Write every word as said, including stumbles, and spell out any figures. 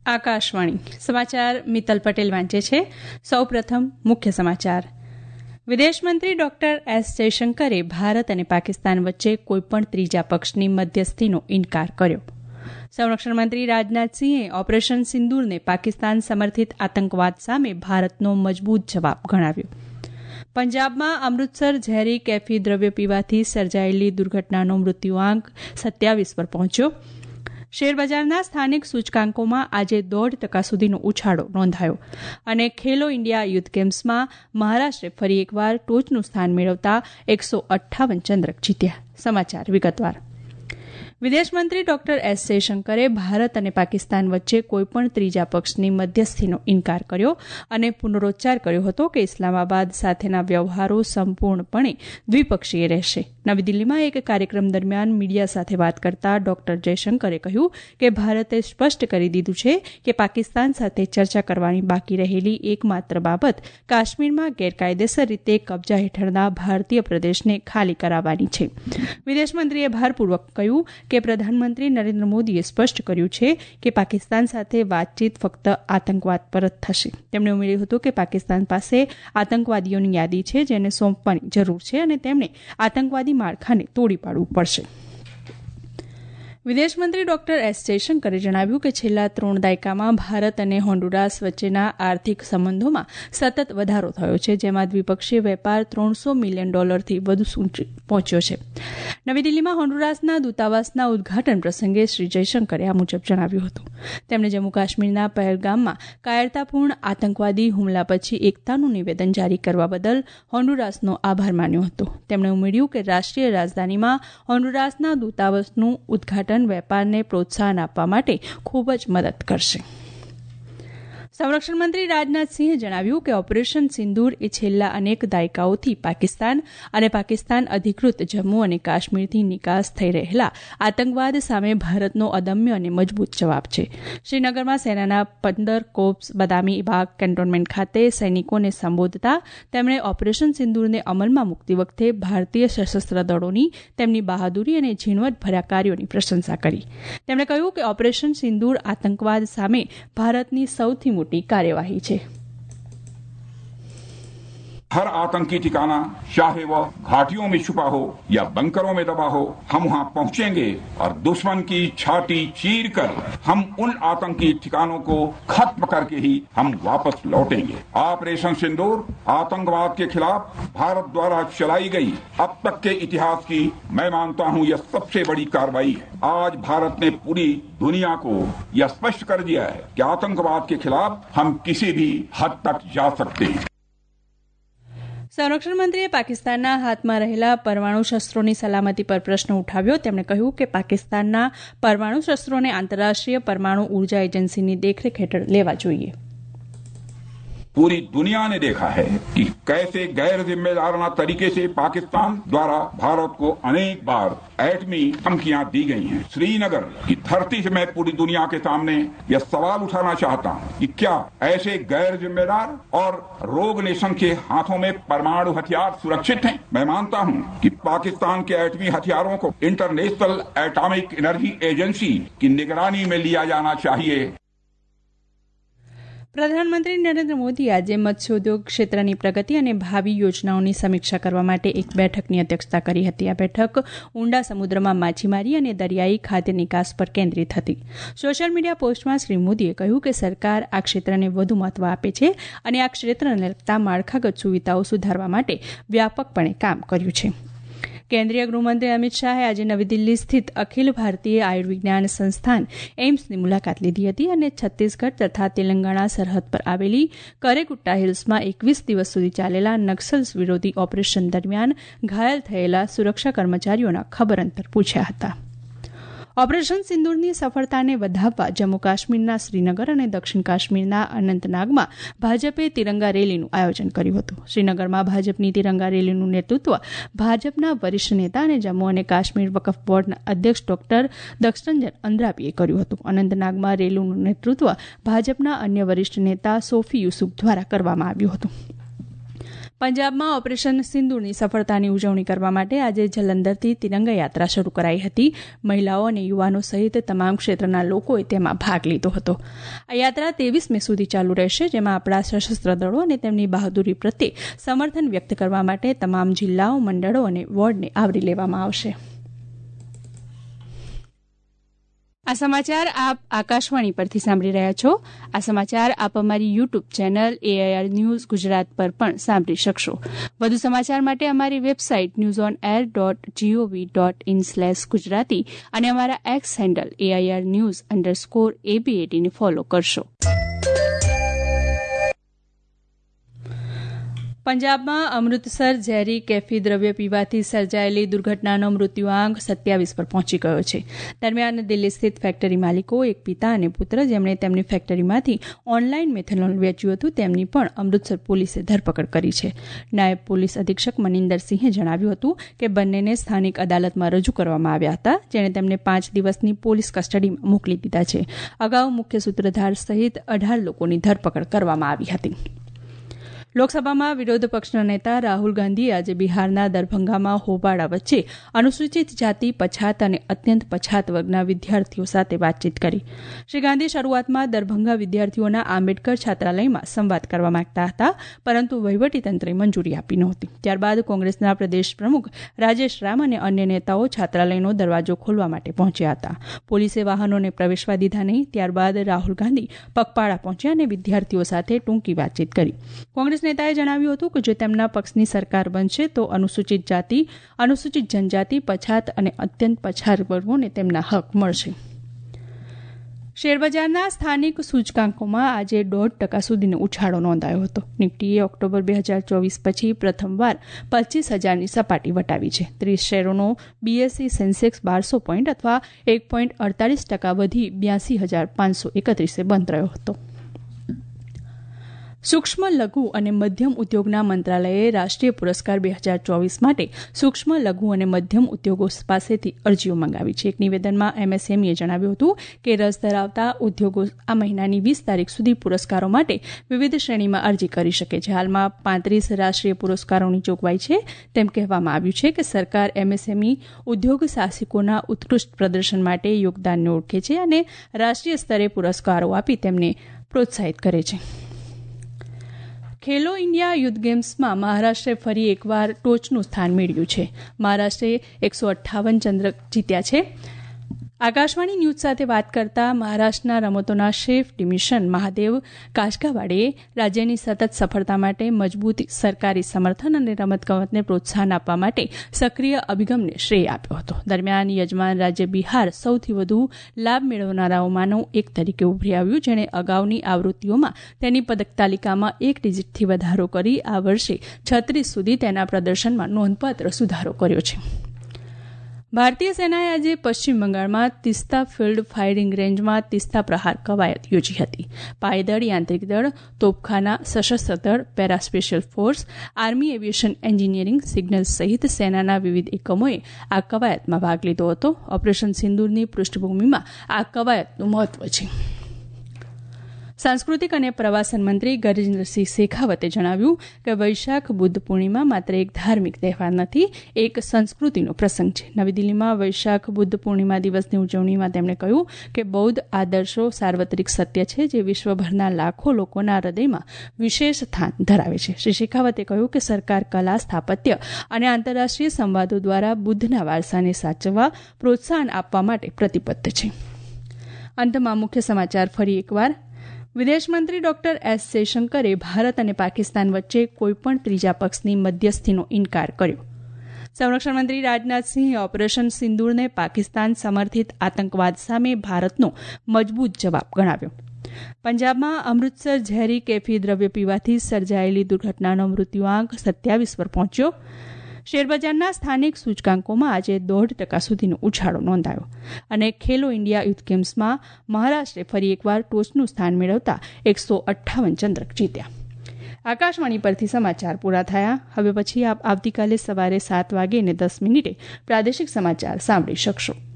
આકાશવાણી સમાચાર મિત્તલ પટેલ વાંચે છે. સૌપ્રથમ મુખ્ય સમાચાર. વિદેશમંત્રી ડોક્ટર એસ જયશંકરે ભારત અને પાકિસ્તાન વચ્ચે કોઈપણ ત્રીજા પક્ષની મધ્યસ્થીનો ઇનકાર કર્યો. સંરક્ષણ મંત્રી રાજનાથસિંહે ઓપરેશન સિંદૂરને પાકિસ્તાન સમર્થિત આતંકવાદ સામે ભારતનો મજબૂત જવાબ ગણાવ્યો. પંજાબમાં અમૃતસર ઝેરી કેફી દ્રવ્ય પીવાથી સર્જાયેલી દુર્ઘટનાનો મૃત્યુઆંક સત્યાવીસ પર પહોંચ્યો. શેરબજારના સ્થાનિક સૂચકાંકોમાં આજે દોઢ ટકા સુધીનો ઉછાળો નોંધાયો અને ખેલો ઇન્ડિયા યુથ ગેમ્સમાં મહારાષ્ટ્રે ફરી એકવાર ટોચનું સ્થાન મેળવતા એકસો અઠ્ઠાવન ચંદ્રક જીત્યા. સમાચાર વિગતવાર. વિદેશમંત્રી ડોક્ટર એસ જયશંકરે ભારત અને પાકિસ્તાન વચ્ચે કોઈપણ ત્રીજા પક્ષની મધ્યસ્થીનો ઇનકાર કર્યો અને પુનરોચ્ચાર કર્યો હતો કે ઇસ્લામાબાદ સાથેના વ્યવહારો સંપૂર્ણપણે દ્વિપક્ષીય રહેશે. નવી દિલ્હીમાં એક કાર્યક્રમ દરમિયાન મીડિયા સાથે વાત કરતા ડોક્ટર જયશંકરે કહ્યું કે ભારતે સ્પષ્ટ કરી દીધું છે કે પાકિસ્તાન સાથે ચર્ચા કરવાની બાકી રહેલી એકમાત્ર બાબત કાશ્મીરમાં ગેરકાયદેસર રીતે કબજા હેઠળના ભારતીય પ્રદેશને ખાલી કરાવવાની છે. વિદેશમંત્રીએ ભારપૂર્વક કહ્યું કે પ્રધાનમંત્રી નરેન્દ્ર મોદીએ સ્પષ્ટ કર્યું છે કે પાકિસ્તાન સાથે વાતચીત ફક્ત આતંકવાદ પર જ થશે. તેમણે ઉમેર્યું હતું કે પાકિસ્તાન પાસે આતંકવાદીઓની યાદી છે જેને સોંપવાની જરૂર છે અને તેમણે આતંકવાદી માળખાને તોડી પાડવું પડશે. વિદેશમંત્રી ડોક્ટર એસ જયશંકરે જણાવ્યું કે છેલ્લા ત્રણ દાયકામાં ભારત અને હોન્ડુરાસ વચ્ચેના આર્થિક સંબંધોમાં સતત વધારો થયો છે, જેમાં દ્વિપક્ષીય વેપાર ત્રણસો મિલિયન ડોલરથી વધુ પહોંચ્યો છે. નવી દિલ્હીમાં હોન્ડુરાસના દૂતાવાસના ઉદઘાટન પ્રસંગે શ્રી જયશંકરે આ મુજબ જણાવ્યું હતું. તેમણે જમ્મુ કાશ્મીરના પહેલગામમાં કાયરતાપૂર્ણ આતંકવાદી હુમલા પછી એકતાનું નિવેદન જારી કરવા બદલ હોન્ડુરાસનો આભાર માન્યો હતો. તેમણે ઉમેર્યું કે રાષ્ટ્રીય રાજધાનીમાં હોન્ડુરાસના દૂતાવાસનું ઉદઘાટન વેપારને પ્રોત્સાહન આપવા માટે ખૂબ જ મદદ કરશે. સંરક્ષણ મંત્રી રાજનાથસિંહે જણાવ્યું કે ઓપરેશન સિંદૂર એ છેલ્લા અનેક દાયકાઓથી પાકિસ્તાન અને પાકિસ્તાન અધિકૃત જમ્મુ અને કાશ્મીરથી નિકાસ થઈ રહેલા આતંકવાદ સામે ભારતનો અદમ્ય અને મજબૂત જવાબ છે. શ્રીનગરમાં સેનાના પંદર કોપ્સ બદામી બાગ કેન્ટોનમેન્ટ ખાતે સૈનિકોને સંબોધતા તેમણે ઓપરેશન સિંદૂરને અમલમાં મૂકતી વખતે ભારતીય સશસ્ત્ર દળોની તેમની બહાદુરી અને ઝીણવટભર્યા કાર્યોની પ્રશંસા કરી. તેમણે કહ્યું કે ઓપરેશન સિંદૂર આતંકવાદ સામે ભારતની સૌથી મોટી कार्यवाही है. हर आतंकी ठिकाना, चाहे वह घाटियों में छुपा हो या बंकरों में दबा हो, हम वहां पहुंचेंगे और दुश्मन की छाती चीर कर हम उन आतंकी ठिकानों को खत्म करके ही हम वापस लौटेंगे. ऑपरेशन सिंदूर आतंकवाद के खिलाफ भारत द्वारा चलाई गई अब तक के इतिहास की मैं मानता हूं यह सबसे बड़ी कार्रवाई है. आज भारत ने पूरी दुनिया को यह स्पष्ट कर दिया है कि आतंकवाद के खिलाफ हम किसी भी हद तक जा सकते हैं. સંરક્ષણ મંત્રીએ પાકિસ્તાનના હાથમાં રહેલા પરમાણુ શસ્ત્રોની સલામતી પર પ્રશ્ન ઉઠાવ્યો. તેમણે કહ્યું કે પાકિસ્તાનના પરમાણુ શસ્ત્રોને આંતરરાષ્ટ્રીય પરમાણુ ઉર્જા એજન્સીની દેખરેખ હેઠળ લેવા જોઈએ. पूरी दुनिया ने देखा है कि कैसे गैर जिम्मेदाराना तरीके से पाकिस्तान द्वारा भारत को अनेक बार एटमी धमकियां दी गई हैं. श्रीनगर की धरती से मैं पूरी दुनिया के सामने यह सवाल उठाना चाहता हूं कि क्या ऐसे गैर जिम्मेदार और रोग नेशन के हाथों में परमाणु हथियार सुरक्षित हैं? मैं मानता हूं कि पाकिस्तान के एटमी हथियारों को इंटरनेशनल एटॉमिक एनर्जी एजेंसी की निगरानी में लिया जाना चाहिए. પ્રધાનમંત્રી નરેન્દ્ર મોદી આજે મત્સ્યોદ્યોગ ક્ષેત્રની પ્રગતિ અને ભાવિ યોજનાઓની સમીક્ષા કરવા માટે એક બેઠકની અધ્યક્ષતા કરી હતી. આ બેઠક ઊંડા સમુદ્રમાં માછીમારી અને દરિયાઈ ખાદ્ય નિકાસ પર કેન્દ્રિત હતી. સોશિયલ મીડિયા પોસ્ટમાં શ્રી મોદીએ કહ્યું કે સરકાર આ ક્ષેત્રને વધુ મહત્વ આપે છે અને આ ક્ષેત્રને લગતા માળખાગત સુવિધાઓ સુધારવા માટે વ્યાપકપણે કામ કર્યું છે. કેન્દ્રીય ગૃહમંત્રી અમિત શાહે આજે નવી દિલ્હી સ્થિત અખિલ ભારતીય આયુર્વિજ્ઞાન સંસ્થાન એઇમ્સની મુલાકાત લીધી હતી અને છત્તીસગઢ તથા તેલંગાણા સરહદ પર આવેલી કરેકુટ્ટા હિલ્સમાં એકવીસ દિવસ સુધી ચાલેલા નક્સલ વિરોધી ઓપરેશન દરમિયાન ઘાયલ થયેલા સુરક્ષા કર્મચારીઓના ખબરઅંતર પૂછ્યા હતા. ઓપરેશન સિંદૂરની સફળતાને વધાવવા જમ્મુ કાશ્મીરના શ્રીનગર અને દક્ષિણ કાશ્મીરના અનંતનાગમાં ભાજપે તિરંગા રેલીનું આયોજન કર્યું હતું. શ્રીનગરમાં ભાજપની તિરંગા રેલીનું નેતૃત્વ ભાજપના વરિષ્ઠ નેતા અને જમ્મુ અને કાશ્મીર વકફ બોર્ડના અધ્યક્ષ ડોક્ટર દક્ષરંજન અંદ્રાબીએ કર્યું હતું. અનંતનાગમાં રેલીનું નેતૃત્વ ભાજપના અન્ય વરિષ્ઠ નેતા સોફી યુસુફ દ્વારા કરવામાં આવ્યું હતું. પંજાબમાં ઓપરેશન સિંદૂરની સફળતાની ઉજવણી કરવા માટે આજે જલંધરથી તિરંગા યાત્રા શરૂ કરાઈ હતી. મહિલાઓ અને યુવાનો સહિત તમામ ક્ષેત્રના લોકોએ તેમાં ભાગ લીધો હતો. આ યાત્રા ત્રેવીસ મે સુધી ચાલુ રહેશે, જેમાં આપણા સશસ્ત્ર દળો અને તેમની બહાદુરી પ્રત્યે સમર્થન વ્યક્ત કરવા માટે તમામ જિલ્લાઓ, મંડળો અને વોર્ડને આવરી લેવામાં આવશે. આ સમાચાર આપ આકાશવાણી પરથી સાંભળી રહ્યા છો. આ સમાચાર આપ અમારી YouTube channel AIR news Gujarat પર પણ સાંભળી શકશો. વધુ સમાચાર માટે અમારી website news on air dot G O V dot in slash Gujarati અને અમારા X handle AIR news underscore એબીએટીને ફોલો કરશો. પંજાબમાં અમૃતસર ઝેરી કેફી દ્રવ્ય પીવાથી સર્જાયેલી દુર્ઘટનાનો મૃત્યુઆંક સત્યાવીસ પર પહોંચી ગયો છે. દરમિયાન દિલ્હી સ્થિત ફેક્ટરી માલિકો, એક પિતા અને પુત્ર, જેમણે તેમની ફેક્ટરીમાંથી ઓનલાઈન મેથેનોલ વેચ્યું હતું, તેમની પણ અમૃતસર પોલીસે ધરપકડ કરી છે. નાયબ પોલીસ અધિક્ષક મનિંદરસિંહે જણાવ્યું હતું કે બંનેને સ્થાનિક અદાલતમાં રજૂ કરવામાં આવ્યા હતા, જેણે તેમને પાંચ દિવસની પોલીસ કસ્ટડીમાં મોકલી દીધા છે. અગાઉ મુખ્ય સૂત્રધાર સહિત અઢાર લોકોની ધરપકડ કરવામાં આવી હતી. લોકસભામાં વિરોધ પક્ષના નેતા રાહુલ ગાંધીએ આજે બિહારના દરભંગામાં હોબાળા વચ્ચે અનુસૂચિત જાતિ, પછાત અને અત્યંત પછાત વર્ગના વિદ્યાર્થીઓ સાથે વાતચીત કરી. શ્રી ગાંધી શરૂઆતમાં દરભંગા વિદ્યાર્થીઓના આંબેડકર છાત્રાલયમાં સંવાદ કરવા માંગતા હતા, પરંતુ વહીવટીતંત્રે મંજૂરી આપી નહોતી. ત્યારબાદ કોંગ્રેસના પ્રદેશ પ્રમુખ રાજેશ રામ અને અન્ય નેતાઓ છાત્રાલયનો દરવાજો ખોલવા માટે પહોંચ્યા હતા. પોલીસે વાહનોને પ્રવેશવા દીધા નહીં. ત્યારબાદ રાહુલ ગાંધી પગપાળા પહોંચ્યા અને વિદ્યાર્થીઓ સાથે ટૂંકી વાતચીત કરી. કોંગ્રેસ નેતાએ જણાવ્યું હતું કે જો તેમના પક્ષની સરકાર બનશે તો અનુસૂચિત જાતિ, અનુસૂચિત જનજાતિ, પછાત અને અત્યંત પછાત વર્ગોને તેમના હક મળશે. શેરબજારના સ્થાનિક સૂચકાંકોમાં આજે દોઢ ટકા સુધીનો ઉછાળો નોંધાયો હતો. નિફ્ટીએ ઓક્ટોબર બે હજાર ચોવીસ પછી પ્રથમવાર પચીસ હજારની સપાટી વટાવી છે. ત્રીસ શેરોનો બીએસઈ સેન્સેક્સ બારસો પોઈન્ટ અથવા એક પોઈન્ટ અડતાલીસ ટકા વધી બ્યાસી હજાર પાંચસો એકત્રીસે બંધ રહ્યો હતો. સૂક્ષ્મ, લઘુ અને મધ્યમ ઉદ્યોગના મંત્રાલયે રાષ્ટ્રીય પુરસ્કાર બે હજાર ચોવીસ માટે સૂક્ષ્મ, લઘુ અને મધ્યમ ઉદ્યોગો પાસેથી અરજીઓ મંગાવી છે. એક નિવેદનમાં એમએસએમઈએ જણાવ્યું હતું કે રસ ધરાવતા ઉદ્યોગો આ મહિનાની વીસ તારીખ સુધી પુરસ્કારો માટે વિવિધ શ્રેણીમાં અરજી કરી શકે છે. હાલમાં પાંત્રીસ રાષ્ટ્રીય પુરસ્કારોની જોગવાઈ છે. તેમ કહેવામાં આવ્યું છે કે સરકાર એમએસએમઈ ઉદ્યોગ સાહસિકોના ઉત્કૃષ્ટ પ્રદર્શન માટે યોગદાનને ઓળખે છે અને રાષ્ટ્રીય સ્તરે પુરસ્કારો આપી તેમને પ્રોત્સાહિત કરે છે. ખેલો ઇન્ડિયા યુથ ગેમ્સમાં મહારાષ્ટ્રે ફરી એકવાર ટોચનું સ્થાન મેળવ્યું છે. મહારાષ્ટ્રે એકસો અઠ્ઠાવન ચંદ્રક જીત્યા છે. આકાશવાણી ન્યૂઝ સાથે વાત કરતા મહારાષ્ટ્રના રમતોના શેફ ડિમિશન મહાદેવ કાશકાવાડે રાજ્યની સતત સફળતા માટે મજબૂત સરકારી સમર્થન અને રમતગમતને પ્રોત્સાહન આપવા માટે સક્રિય અભિગમને શ્રેય આપ્યો હતો. દરમિયાન યજમાન રાજ્ય બિહાર સૌથી વધુ લાભ મેળવનારાઓમાંનું એક તરીકે ઉભરી આવ્યું, જેણે અગાઉની આવૃત્તિઓમાં તેની પદક તાલિકામાં એક ડિજિટથી વધારો કરી આ વર્ષે છત્રીસ સુધી તેના પ્રદર્શનમાં નોંધપાત્ર સુધારો કર્યો છે. ભારતીય સેનાએ આજે પશ્ચિમ બંગાળમાં તિસ્તા ફિલ્ડ ફાયરિંગ રેન્જમાં તિસ્તા પ્રહાર કવાયત યોજી હતી. પાયદળ, યાંત્રિક દળ, તોપખાના, સશસ્ત્ર દળ, para special force, army aviation engineering, signal સહિત સેનાના વિવિધ એકમોએ આ કવાયતમાં ભાગ લીધો હતો. ઓપરેશન સિંદૂરની પૃષ્ઠભૂમિમાં આ કવાયતનું મહત્વ છે. સાંસ્કૃતિક અને પ્રવાસન મંત્રી ગજેન્દ્રસિંહ શેખાવતે જણાવ્યું કે વૈશાખ બુદ્ધ પૂર્ણિમા માત્ર એક ધાર્મિક તહેવાર નથી, એક સંસ્કૃતિનો પ્રસંગ છે. નવી દિલ્હીમાં વૈશાખ બુદ્ધ પૂર્ણિમા દિવસની ઉજવણીમાં તેમણે કહ્યું કે બૌદ્ધ આદર્શો સાર્વત્રિક સત્ય છે જે વિશ્વભરના લાખો લોકોના હૃદયમાં વિશેષ સ્થાન ધરાવે છે. શ્રી શેખાવતે કહ્યું કે સરકાર કલા, સ્થાપત્ય અને આંતરરાષ્ટ્રીય સંવાદો દ્વારા બુદ્ધના વારસાને સાચવવા, પ્રોત્સાહન આપવા માટે પ્રતિબદ્ધ છે. અંતમાં મુખ્ય સમાચાર ફરી એકવાર. વિદેશમંત્રી ડોક્ટર એસ જયશંકરે ભારત અને પાકિસ્તાન વચ્ચે કોઈપણ ત્રીજા પક્ષની મધ્યસ્થીનો ઇનકાર કર્યો. સંરક્ષણ મંત્રી રાજનાથસિંહે ઓપરેશન સિંદૂરને પાકિસ્તાન સમર્થિત આતંકવાદ સામે ભારતનો મજબૂત જવાબ ગણાવ્યો. પંજાબમાં અમૃતસર ઝેરી કેફી દ્રવ્ય પીવાથી સર્જાયેલી દુર્ઘટનાનો મૃત્યુઆંક સત્યાવીસ પર પહોંચ્યો. શેરબજારના સ્થાનિક સૂચકાંકોમાં આજે દોઢ ટકા સુધીનો ઉછાળો નોંધાયો. અને ખેલો ઇન્ડિયા યુથ ગેમ્સમાં મહારાષ્ટ્રે ફરી એકવાર ટોચનું સ્થાન મેળવતા એકસો અઠ્ઠાવન ચંદ્રક જીત્યા. આકાશવાણી પરથી સમાચાર પૂરા થયા. હવે પછી આપ આવતીકાલે સવારે સાત વાગે ને દસ મિનિટે પ્રાદેશિક સમાચાર સાંભળી શકશો.